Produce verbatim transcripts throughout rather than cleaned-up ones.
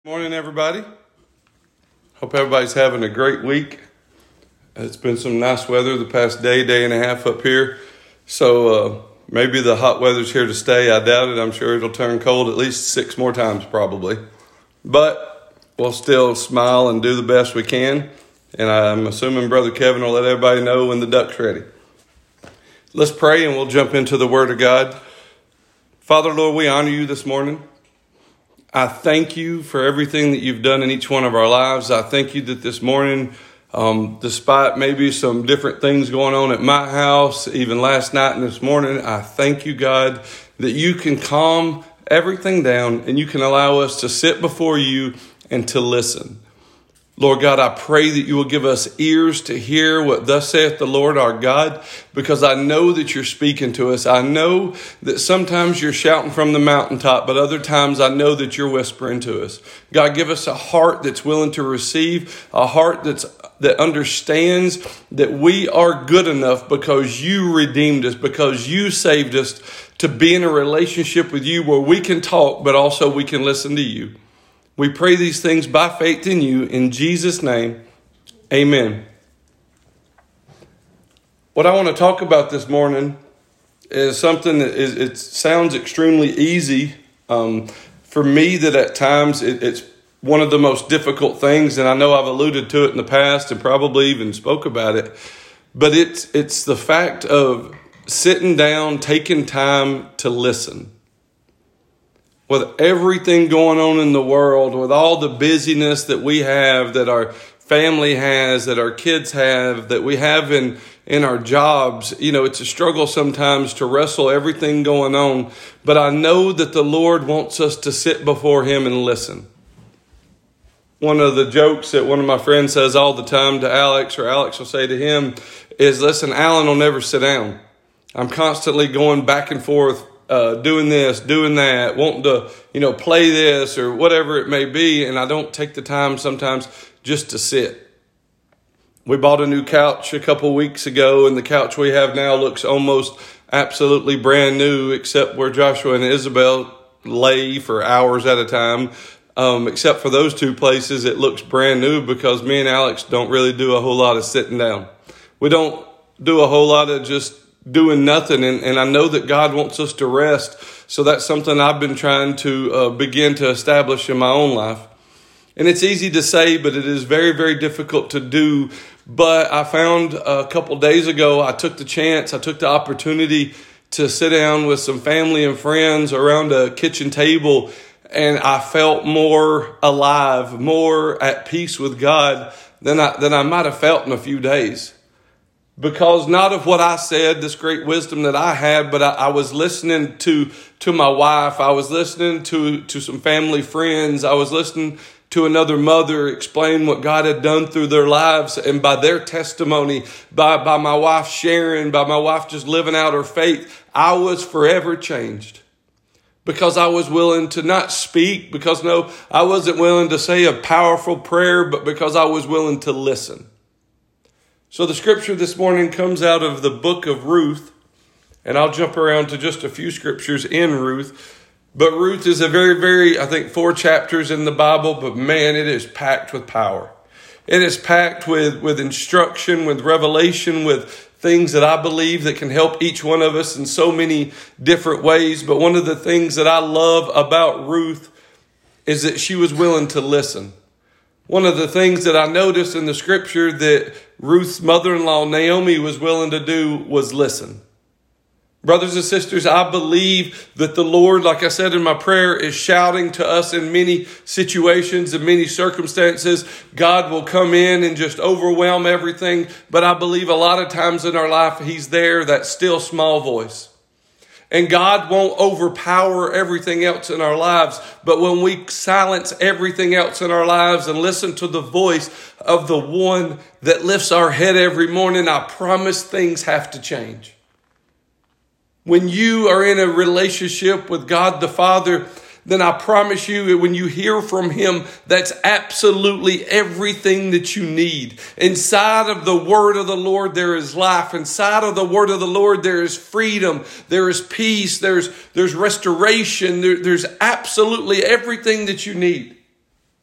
Morning, everybody. Hope everybody's having a great week. It's been some nice weather the past day, day and a half up here. So uh, maybe the hot weather's here to stay. I doubt it. I'm sure it'll turn cold at least six more times probably. But we'll still smile and do the best we can. And I'm assuming Brother Kevin will let everybody know when the duck's ready. Let's pray and we'll jump into the Word of God. Father, Lord, we honor you this morning. I thank you for everything that you've done in each one of our lives. I thank you that this morning, um, despite maybe some different things going on at my house, even last night and this morning, I thank you, God, that you can calm everything down and you can allow us to sit before you and to listen. Lord God, I pray that you will give us ears to hear what thus saith the Lord our God, because I know that you're speaking to us. I know that sometimes you're shouting from the mountaintop, but other times I know that you're whispering to us. God, give us a heart that's willing to receive, a heart that's that understands that we are good enough because you redeemed us, because you saved us to be in a relationship with you where we can talk, but also we can listen to you. We pray these things by faith in you. In Jesus' name, amen. What I want to talk about this morning is something that is, it sounds extremely easy um, for me, that at times it, it's one of the most difficult things. And I know I've alluded to it in the past and probably even spoke about it. But it's it's the fact of sitting down, taking time to listen. With everything going on in the world, with all the busyness that we have, that our family has, that our kids have, that we have in, in our jobs, you know, it's a struggle sometimes to wrestle everything going on. But I know that the Lord wants us to sit before him and listen. One of the jokes that one of my friends says all the time to Alex, or Alex will say to him, is, listen, Alan will never sit down. I'm constantly going back and forth, Uh, doing this, doing that, wanting to, you know, play this or whatever it may be. And I don't take the time sometimes just to sit. We bought a new couch a couple weeks ago, and the couch we have now looks almost absolutely brand new, except where Joshua and Isabel lay for hours at a time. Um, except for those two places, it looks brand new because me and Alex don't really do a whole lot of sitting down. We don't do a whole lot of just doing nothing. And, and I know that God wants us to rest. So that's something I've been trying to uh, begin to establish in my own life. And it's easy to say, but it is very, very difficult to do. But I found a couple days ago, I took the chance, I took the opportunity to sit down with some family and friends around a kitchen table. And I felt more alive, more at peace with God than I, than I might have felt in a few days. Because not of what I said, this great wisdom that I had, but I, I was listening to, to my wife. I was listening to, to some family friends. I was listening to another mother explain what God had done through their lives. And by their testimony, by, by my wife sharing, by my wife just living out her faith, I was forever changed. Because I was willing to not speak, because no, I wasn't willing to say a powerful prayer, but because I was willing to listen. So the scripture this morning comes out of the book of Ruth, and I'll jump around to just a few scriptures in Ruth. But Ruth is a very, very, I think, four chapters in the Bible, but man, it is packed with power. It is packed with, with instruction, with revelation, with things that I believe that can help each one of us in so many different ways. But one of the things that I love about Ruth is that she was willing to listen. One of the things that I noticed in the scripture that Ruth's mother-in-law, Naomi, was willing to do was listen. Brothers and sisters, I believe that the Lord, like I said in my prayer, is shouting to us in many situations and many circumstances. God will come in and just overwhelm everything. But I believe a lot of times in our life, he's there, that still small voice. And God won't overpower everything else in our lives. But when we silence everything else in our lives and listen to the voice of the one that lifts our head every morning, I promise things have to change. When you are in a relationship with God the Father, then I promise you, when you hear from him, that's absolutely everything that you need. Inside of the word of the Lord, there is life. Inside of the word of the Lord, there is freedom. There is peace. There's, there's restoration. There, there's absolutely everything that you need.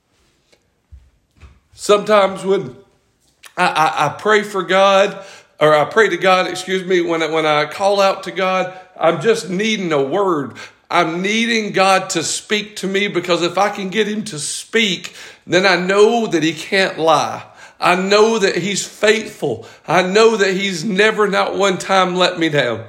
Sometimes when I, I, I pray for God, or I pray to God, excuse me, when I, when I call out to God, I'm just needing a word. I'm needing God to speak to me, because if I can get him to speak, then I know that he can't lie. I know that he's faithful. I know that he's never, not one time, let me down.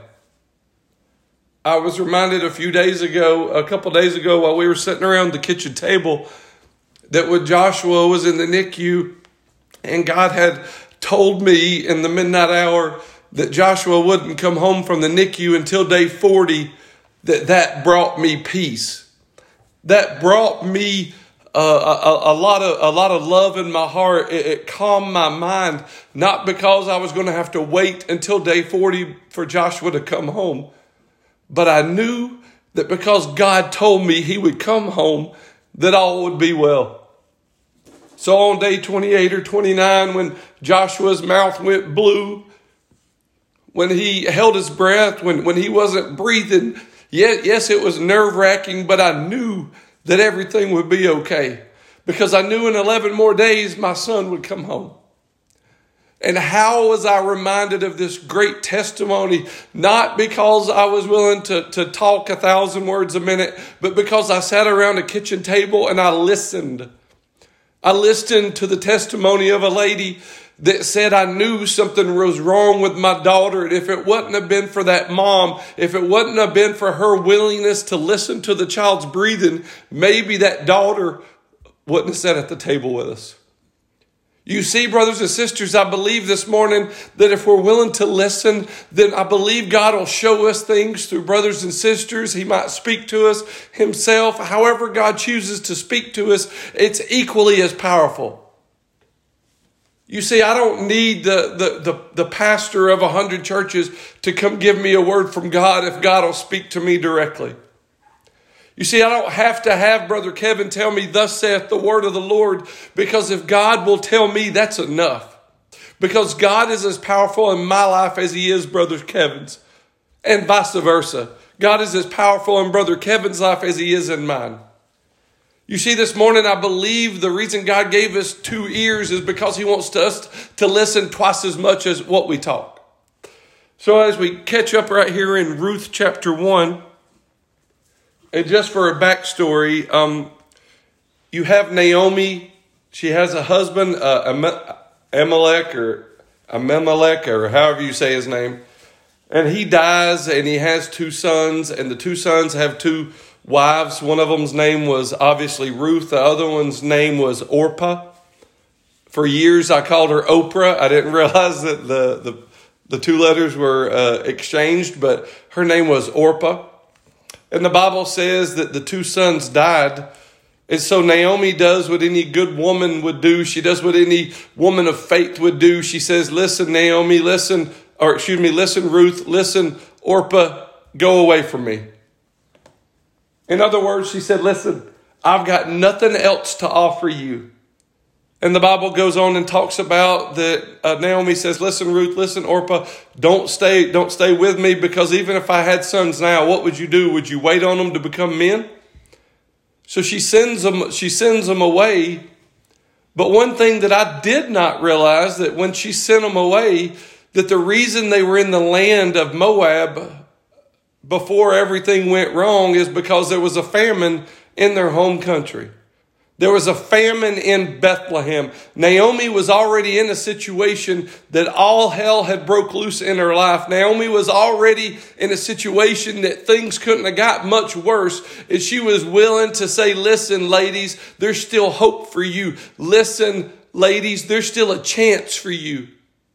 I was reminded a few days ago, a couple days ago, while we were sitting around the kitchen table, that when Joshua was in the N I C U, and God had told me in the midnight hour that Joshua wouldn't come home from the N I C U until day forty, that that brought me peace. That brought me uh, a, a lot of a lot of love in my heart. It, it calmed my mind, not because I was going to have to wait until day forty for Joshua to come home, but I knew that because God told me he would come home, that all would be well. So on day twenty-eight or twenty-nine, when Joshua's mouth went blue, when he held his breath, when, when he wasn't breathing, yes, yes, it was nerve-wracking, but I knew that everything would be okay, because I knew in eleven more days my son would come home. And how was I reminded of this great testimony? Not because I was willing to, to talk a thousand words a minute, but because I sat around a kitchen table and I listened. I listened to the testimony of a lady that said, I knew something was wrong with my daughter. And if it wouldn't have been for that mom, if it wouldn't have been for her willingness to listen to the child's breathing, maybe that daughter wouldn't have sat at the table with us. You see, brothers and sisters, I believe this morning that if we're willing to listen, then I believe God will show us things through brothers and sisters. He might speak to us himself. However God chooses to speak to us, it's equally as powerful. You see, I don't need the, the, the, the pastor of a hundred churches to come give me a word from God if God will speak to me directly. You see, I don't have to have Brother Kevin tell me, thus saith the word of the Lord, because if God will tell me, that's enough. Because God is as powerful in my life as he is Brother Kevin's, and vice versa. God is as powerful in Brother Kevin's life as he is in mine. You see, this morning, I believe the reason God gave us two ears is because he wants us to listen twice as much as what we talk. So as we catch up right here in Ruth chapter one, and just for a backstory, um, you have Naomi. She has a husband, uh, Amalek or Abimelech, or however you say his name. And he dies, and he has two sons, and the two sons have two wives. One of them's name was obviously Ruth. The other one's name was Orpah. For years, I called her Oprah. I didn't realize that the, the, the two letters were uh, exchanged, but her name was Orpah. And the Bible says that the two sons died. And so Naomi does what any good woman would do. She does what any woman of faith would do. She says, listen, Naomi, listen, or excuse me, listen, Ruth, listen, Orpah, go away from me. In other words, she said, listen, I've got nothing else to offer you. And the Bible goes on and talks about that uh, Naomi says, listen, Ruth, listen, Orpah, don't stay, don't stay with me, because even if I had sons now, what would you do? Would you wait on them to become men? So she sends them, she sends them away. But one thing that I did not realize, that when she sent them away, that the reason they were in the land of Moab before everything went wrong is because there was a famine in their home country. There was a famine in Bethlehem. Naomi was already in a situation that all hell had broke loose in her life. Naomi was already in a situation that things couldn't have got much worse. And she was willing to say, listen, ladies, there's still hope for you. Listen, ladies, there's still a chance for you.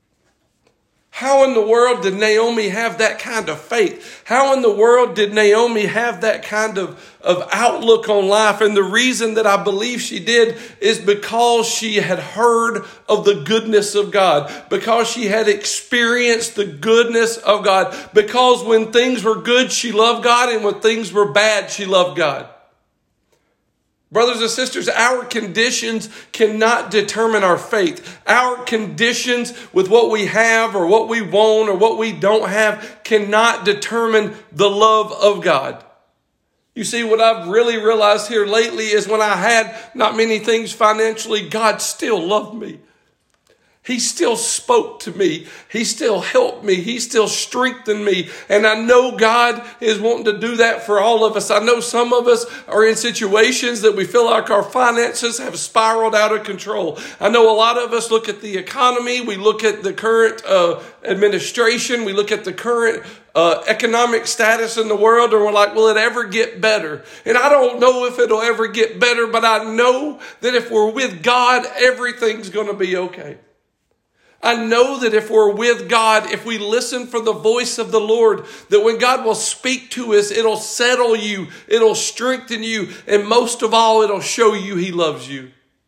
How in the world did Naomi have that kind of faith? How in the world did Naomi have that kind of, of outlook on life? And the reason that I believe she did is because she had heard of the goodness of God, because she had experienced the goodness of God, because when things were good, she loved God, and when things were bad, she loved God. Brothers and sisters, our conditions cannot determine our faith. Our conditions with what we have or what we want or what we don't have cannot determine the love of God. You see, what I've really realized here lately is when I had not many things financially, God still loved me. He still spoke to me. He still helped me. He still strengthened me. And I know God is wanting to do that for all of us. I know some of us are in situations that we feel like our finances have spiraled out of control. I know a lot of us look at the economy. We look at the current uh, administration. We look at the current uh, economic status in the world, and we're like, will it ever get better? And I don't know if it'll ever get better, but I know that if we're with God, everything's going to be okay. I know that if we're with God, if we listen for the voice of the Lord, that when God will speak to us, it'll settle you, it'll strengthen you, and most of all, it'll show you He loves you.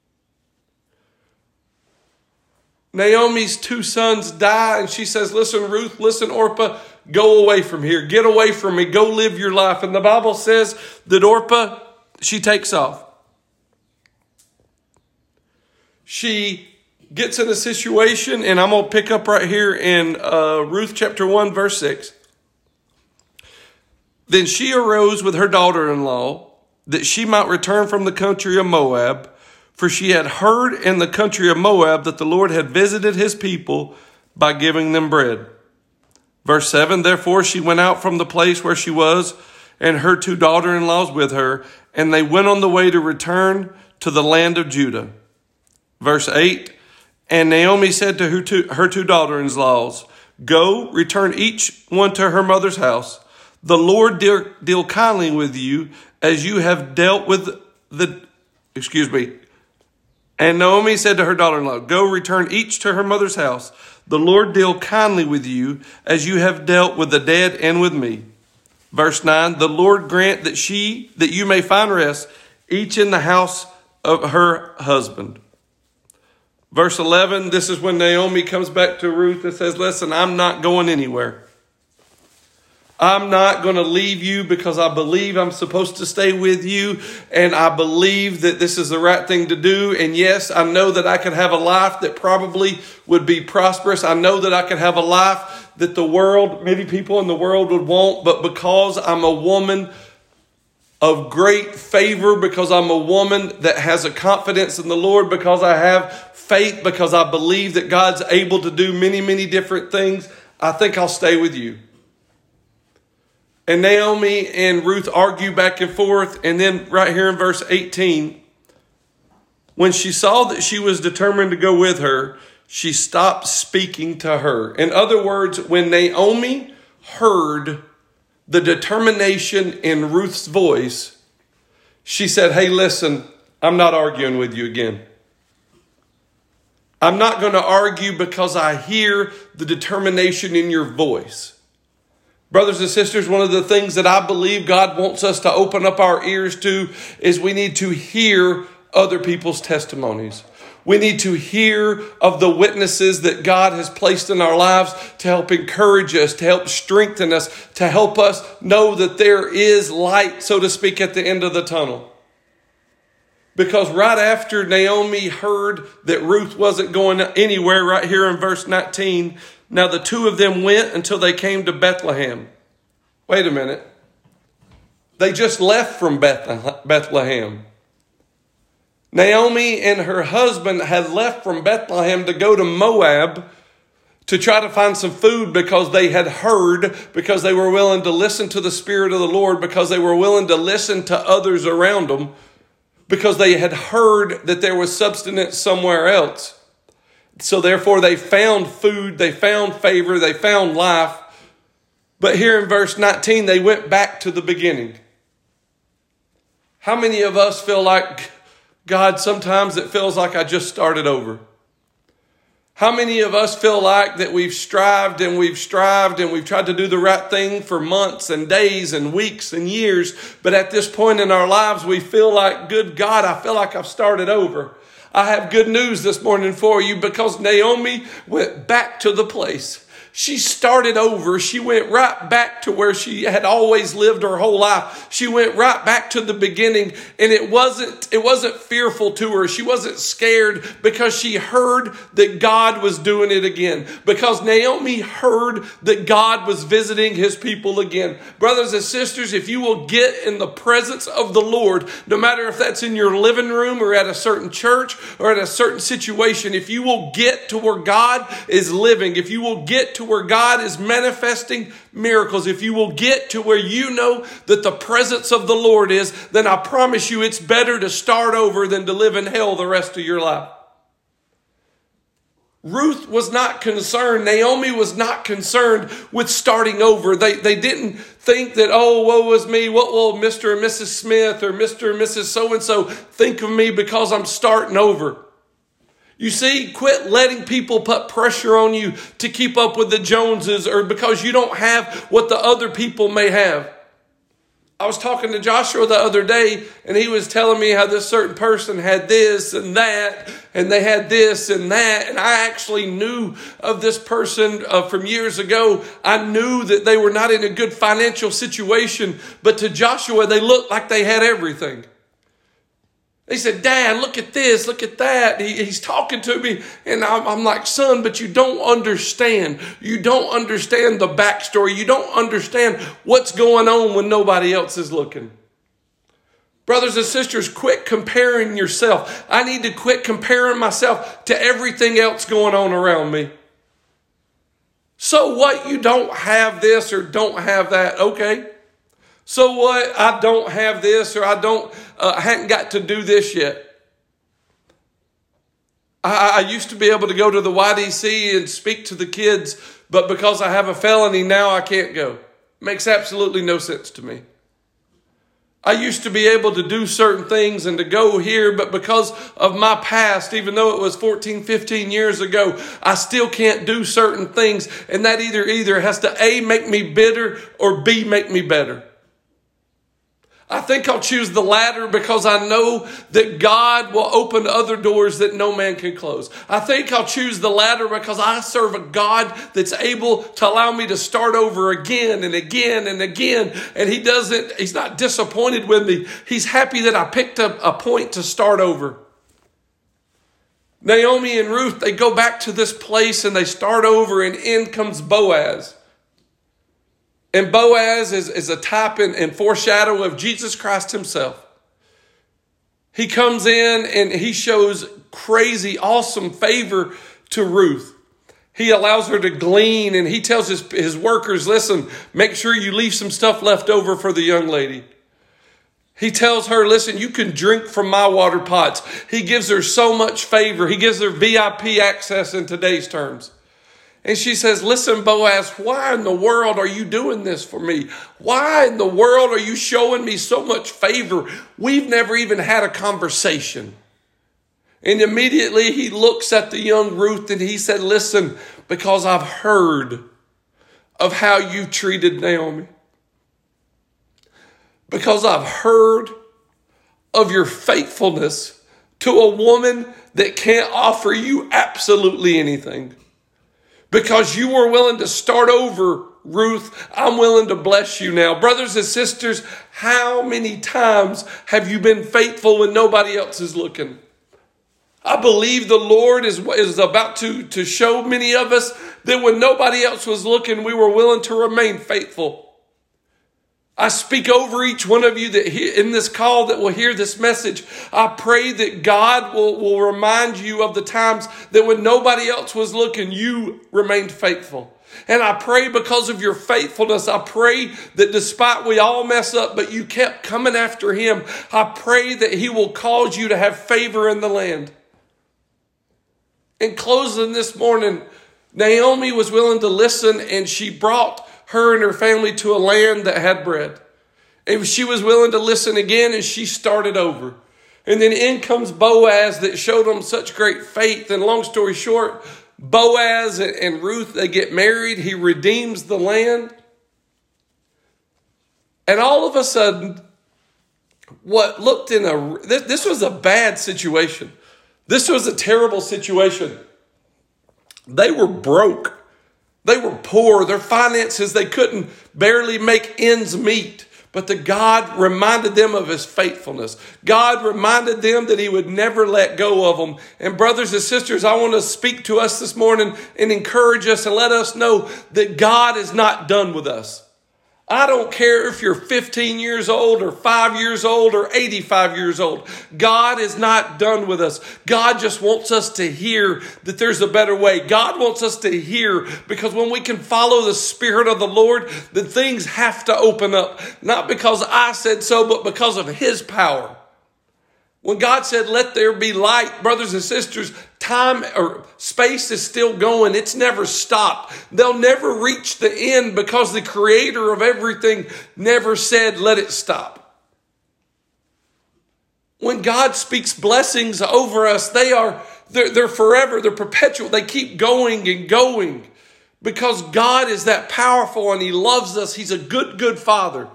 Naomi's two sons die, and she says, listen, Ruth, listen, Orpah, go away from here. Get away from me. Go live your life. And the Bible says that Orpah, she takes off. She gets in a situation, and I'm going to pick up right here in uh, Ruth chapter one, verse six. Then she arose with her daughter-in-law that she might return from the country of Moab, for she had heard in the country of Moab that the Lord had visited his people by giving them bread. Verse seven, therefore she went out from the place where she was, and her two daughter-in-laws with her, and they went on the way to return to the land of Judah. Verse eight, and Naomi said to her two, her two daughter-in-laws, go, return each one to her mother's house. The Lord deal, deal kindly with you as you have dealt with the, excuse me. And Naomi said to her daughter-in-law, go, return each to her mother's house. The Lord deal kindly with you as you have dealt with the dead and with me. Verse nine, the Lord grant that she, that you may find rest, each in the house of her husband. Verse eleven, this is when Naomi comes back to Ruth and says, listen, I'm not going anywhere. I'm not going to leave you because I believe I'm supposed to stay with you. And I believe that this is the right thing to do. And yes, I know that I could have a life that probably would be prosperous. I know that I could have a life that the world, many people in the world would want. But because I'm a woman of great favor, because I'm a woman that has a confidence in the Lord, because I have faith, because I believe that God's able to do many, many different things, I think I'll stay with you. And Naomi and Ruth argue back and forth. And then right here in verse eighteen, when she saw that she was determined to go with her, she stopped speaking to her. In other words, when Naomi heard the determination in Ruth's voice, she said, hey, listen, I'm not arguing with you again. I'm not going to argue because I hear the determination in your voice. Brothers and sisters, one of the things that I believe God wants us to open up our ears to is we need to hear other people's testimonies. We need to hear of the witnesses that God has placed in our lives to help encourage us, to help strengthen us, to help us know that there is light, so to speak, at the end of the tunnel. Because right after Naomi heard that Ruth wasn't going anywhere, right here in verse nineteen, now the two of them went until they came to Bethlehem. Wait a minute. They just left from Bethlehem. Naomi and her husband had left from Bethlehem to go to Moab to try to find some food because they had heard, because they were willing to listen to the Spirit of the Lord, because they were willing to listen to others around them, because they had heard that there was substance somewhere else. So therefore they found food, they found favor, they found life. But here in verse nineteen, they went back to the beginning. How many of us feel like, God, sometimes it feels like I just started over? How many of us feel like that we've strived and we've strived and we've tried to do the right thing for months and days and weeks and years, but at this point in our lives, we feel like, good God, I feel like I've started over. I have good news this morning for you, because Naomi went back to the place. She started over. She went right back to where she had always lived her whole life. She went right back to the beginning, and it wasn't, it wasn't fearful to her. She wasn't scared because she heard that God was doing it again. Because Naomi heard that God was visiting his people again. Brothers and sisters, if you will get in the presence of the Lord, no matter if that's in your living room or at a certain church or at a certain situation, if you will get to where God is living, if you will get to where God is manifesting miracles, if you will get to where you know that the presence of the Lord is, then I promise you it's better to start over than to live in hell the rest of your life. Ruth was not concerned. Naomi was not concerned with starting over. They, they didn't think that, oh, woe is me. What will Mister and Missus Smith or Mister and Missus So-and-so think of me because I'm starting over? You see, quit letting people put pressure on you to keep up with the Joneses or because you don't have what the other people may have. I was talking to Joshua the other day, and he was telling me how this certain person had this and that, and they had this and that. And I actually knew of this person uh, from years ago. I knew that they were not in a good financial situation, but to Joshua, they looked like they had everything. They said, Dad, look at this, look at that. He, he's talking to me. And I'm, I'm like, son, but you don't understand. You don't understand the backstory. You don't understand what's going on when nobody else is looking. Brothers and sisters, quit comparing yourself. I need to quit comparing myself to everything else going on around me. So what? You don't have this or don't have that. Okay. So what? I don't have this or I don't, uh, I hadn't got to do this yet. I, I used to be able to go to the Y D C and speak to the kids, but because I have a felony now I can't go. Makes absolutely no sense to me. I used to be able to do certain things and to go here, but because of my past, even though it was fourteen, fifteen years ago, I still can't do certain things. And that either, either has to A, make me bitter or B, make me better. I think I'll choose the latter because I know that God will open other doors that no man can close. I think I'll choose the latter because I serve a God that's able to allow me to start over again and again and again. And he doesn't, he's not disappointed with me. He's happy that I picked up a point to start over. Naomi and Ruth, they go back to this place and they start over, and in comes Boaz. And Boaz is, is a type and, and foreshadow of Jesus Christ himself. He comes in and he shows crazy, awesome favor to Ruth. He allows her to glean, and he tells his, his workers, listen, make sure you leave some stuff left over for the young lady. He tells her, listen, you can drink from my water pots. He gives her so much favor. He gives her V I P access in today's terms. And she says, listen, Boaz, why in the world are you doing this for me? Why in the world are you showing me so much favor? We've never even had a conversation. And immediately he looks at the young Ruth and he said, listen, because I've heard of how you treated Naomi. Because I've heard of your faithfulness to a woman that can't offer you absolutely anything. Because you were willing to start over, Ruth, I'm willing to bless you now. Brothers and sisters, how many times have you been faithful when nobody else is looking? I believe the Lord is, is about to, to show many of us that when nobody else was looking, we were willing to remain faithful. I speak over each one of you that he, in this call that will hear this message. I pray that God will, will remind you of the times that when nobody else was looking, you remained faithful. And I pray because of your faithfulness, I pray that despite we all mess up, but you kept coming after him, I pray that he will cause you to have favor in the land. In closing this morning, Naomi was willing to listen, and she brought her and her family to a land that had bread. And she was willing to listen again, and she started over. And then in comes Boaz that showed them such great faith. And long story short, Boaz and Ruth, they get married. He redeems the land. And all of a sudden, what looked in a, this, this was a bad situation. This was a terrible situation. They were broke. They were poor. Their finances, they couldn't barely make ends meet. But the God reminded them of his faithfulness. God reminded them that he would never let go of them. And brothers and sisters, I want to speak to us this morning and encourage us and let us know that God is not done with us. I don't care if you're fifteen years old or five years old or eighty-five years old. God is not done with us. God just wants us to hear that there's a better way. God wants us to hear, because when we can follow the Spirit of the Lord, then things have to open up. Not because I said so, but because of his power. When God said, let there be light, brothers and sisters, time or space is still going. It's never stopped. They'll never reach the end because the creator of everything never said, let it stop. When God speaks blessings over us, they are, they're, they're forever. They're perpetual. They keep going and going because God is that powerful and he loves us. He's a good, good father.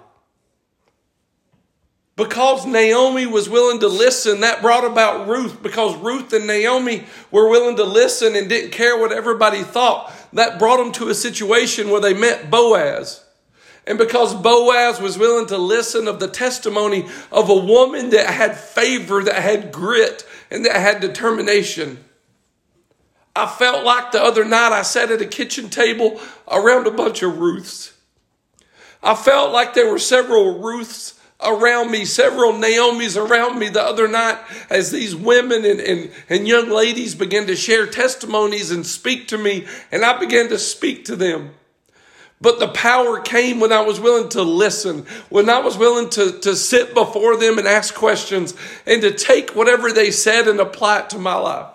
Because Naomi was willing to listen, that brought about Ruth. Because Ruth and Naomi were willing to listen and didn't care what everybody thought, that brought them to a situation where they met Boaz. And because Boaz was willing to listen of the testimony of a woman that had favor, that had grit, and that had determination. I felt like the other night I sat at a kitchen table around a bunch of Ruths. I felt like there were several Ruths around me, several Naomis around me the other night as these women and, and, and young ladies began to share testimonies and speak to me, and I began to speak to them. But the power came when I was willing to listen, when I was willing to, to sit before them and ask questions and to take whatever they said and apply it to my life.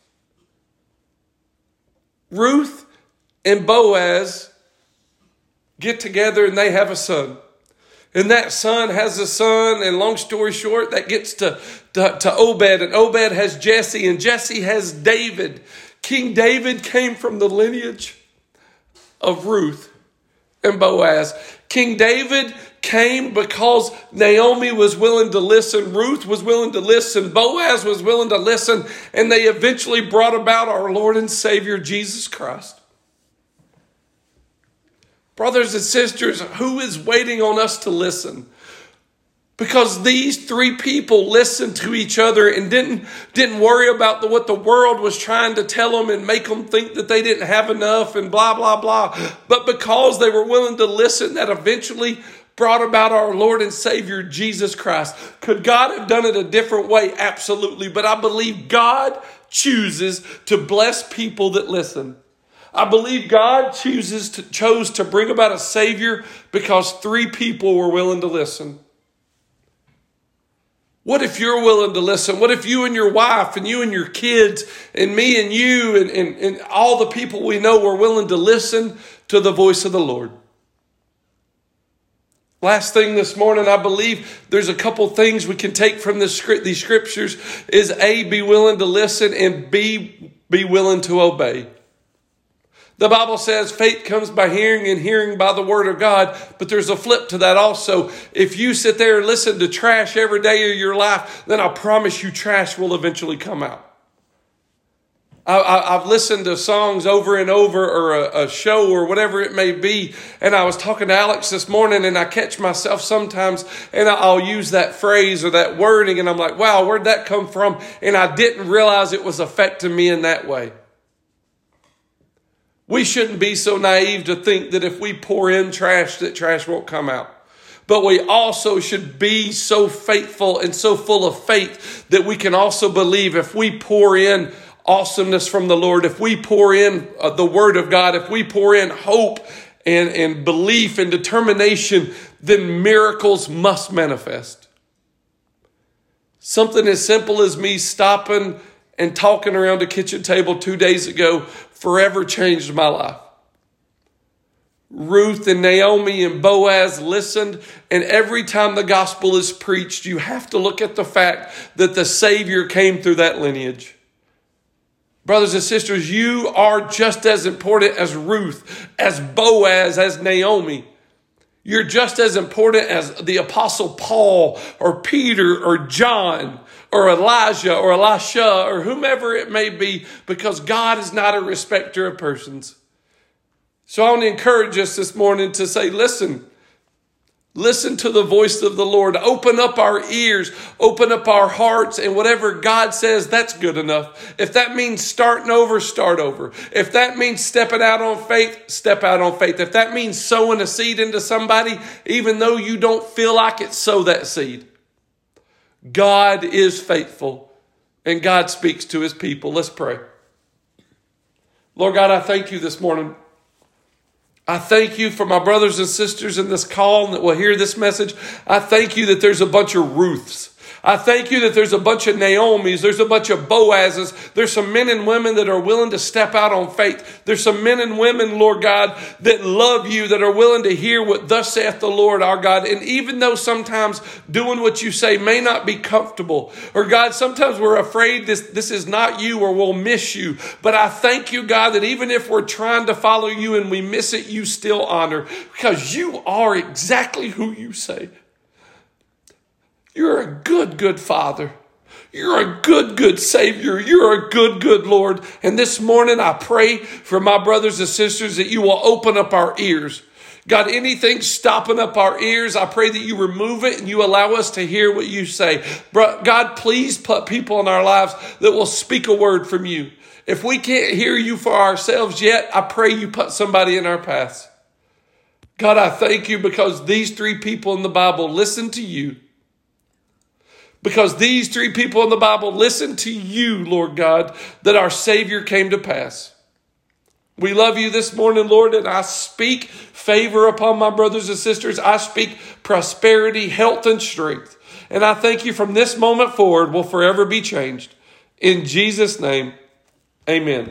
Ruth and Boaz get together and they have a son. And that son has a son, and long story short, that gets to, to, to Obed, and Obed has Jesse, and Jesse has David. King David came from the lineage of Ruth and Boaz. King David came because Naomi was willing to listen, Ruth was willing to listen, Boaz was willing to listen, and they eventually brought about our Lord and Savior, Jesus Christ. Brothers and sisters, who is waiting on us to listen? Because these three people listened to each other and didn't, didn't worry about the, what the world was trying to tell them and make them think that they didn't have enough and blah, blah, blah. But because they were willing to listen, that eventually brought about our Lord and Savior, Jesus Christ. Could God have done it a different way? Absolutely. But I believe God chooses to bless people that listen. I believe God chooses to, chose to bring about a Savior because three people were willing to listen. What if you're willing to listen? What if you and your wife and you and your kids and me and you and, and, and all the people we know were willing to listen to the voice of the Lord? Last thing this morning, I believe there's a couple things we can take from this script, these scriptures is A, be willing to listen, and B, be willing to obey. The Bible says faith comes by hearing and hearing by the word of God. But there's a flip to that also. If you sit there and listen to trash every day of your life, then I promise you trash will eventually come out. I, I, I've listened to songs over and over, or a, a show or whatever it may be. And I was talking to Alex this morning, and I catch myself sometimes and I'll use that phrase or that wording. And I'm like, wow, where'd that come from? And I didn't realize it was affecting me in that way. We shouldn't be so naive to think that if we pour in trash, that trash won't come out. But we also should be so faithful and so full of faith that we can also believe if we pour in awesomeness from the Lord, if we pour in uh, the word of God, if we pour in hope and, and belief and determination, then miracles must manifest. Something as simple as me stopping and talking around a kitchen table two days ago forever changed my life. Ruth and Naomi and Boaz listened, and every time the gospel is preached, you have to look at the fact that the Savior came through that lineage. Brothers and sisters, you are just as important as Ruth, as Boaz, as Naomi. You're just as important as the Apostle Paul or Peter or John or Elijah or Elisha or whomever it may be, because God is not a respecter of persons. So I want to encourage us this morning to say, listen, listen to the voice of the Lord. Open up our ears, open up our hearts, and whatever God says, that's good enough. If that means starting over, start over. If that means stepping out on faith, step out on faith. If that means sowing a seed into somebody, even though you don't feel like it, sow that seed. God is faithful, and God speaks to his people. Let's pray. Lord God, I thank you this morning. I thank you for my brothers and sisters in this call that will hear this message. I thank you that there's a bunch of Ruths. I thank you that there's a bunch of Naomis. There's a bunch of Boazes. There's some men and women that are willing to step out on faith. There's some men and women, Lord God, that love you, that are willing to hear what thus saith the Lord our God. And even though sometimes doing what you say may not be comfortable, or God, sometimes we're afraid this, this is not you or we'll miss you. But I thank you, God, that even if we're trying to follow you and we miss it, you still honor, because you are exactly who you say. You're a good, good Father. You're a good, good Savior. You're a good, good Lord. And this morning I pray for my brothers and sisters that you will open up our ears. God, anything stopping up our ears, I pray that you remove it and you allow us to hear what you say. God, please put people in our lives that will speak a word from you. If we can't hear you for ourselves yet, I pray you put somebody in our paths. God, I thank you because these three people in the Bible listen to you. Because these three people in the Bible listen to you, Lord God, that our Savior came to pass. We love you this morning, Lord, and I speak favor upon my brothers and sisters. I speak prosperity, health, and strength. And I thank you from this moment forward will forever be changed. In Jesus' name, amen.